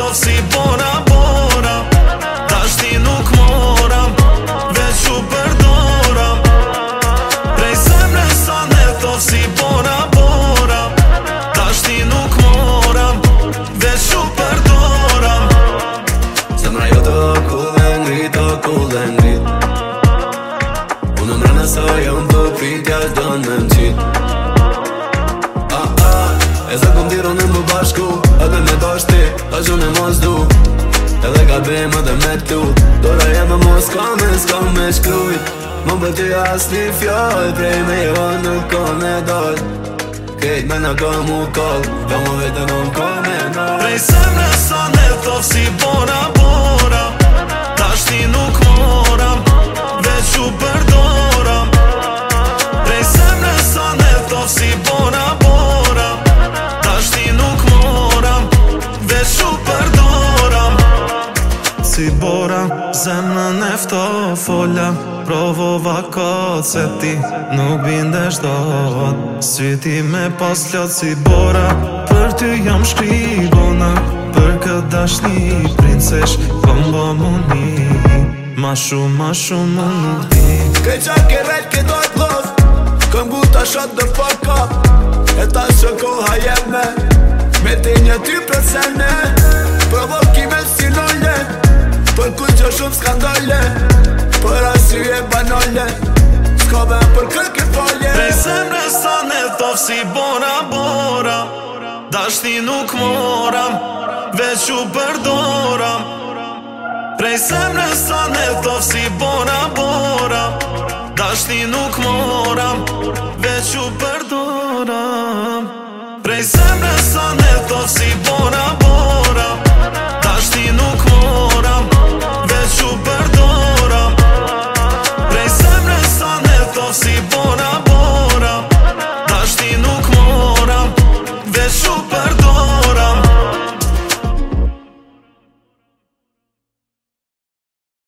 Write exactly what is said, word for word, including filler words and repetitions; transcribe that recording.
thof si bora bora. Dashti nuk moram, veç u përdoram. Prej zemre sa ne thof si bora bora. Dashti nuk moram, veç u përdoram. Zemra jo të kull e ngrit, o kull e ngrit. Unë më rënë sa jam të pritja s'dën me m'qit. E se këm tiro në më bashku, edhe me dashti, ta që në mos du. Edhe ka bëjmë edhe me t'lu, dora jeme mos ka me s'ka me shkrujt. Më bëti as një fjall, prej me jo nuk ka me dal. Kejt me në ka mu kall, ka mu vete në ka me nal. Prej zemre sa ne thof si bora bora. Dashti nuk moram, veç u përdoram. Prej zemre sa ne thof si bora bora. Dashti nuk moram, veç u përdoram. Si bora, zemrën e fto fola. Provova kot se ti nuk bindesh dot. Syti me pas lot si bora. Për ty jam shkribona. Për këtë dashni princesh Kombo mu një. Ma shumë, ma shumë më nuk di. Këj qa ke rejt ke dojt lov, këm guta shot dhe fuck up. E ta shë koha jeme, me ti një ty presene. Provokime si lolle, për ku që shumë skandale. Për asyje banale, s'ka ven për kërke folje. Prej zemre sa ne thof si bora bora. Dashti nuk moram, veç u përdoram. Prej zemre sa ne thof si bora bora. Dashti nuk moram, veç u përdoram. Prej zemre sa ne thof si bora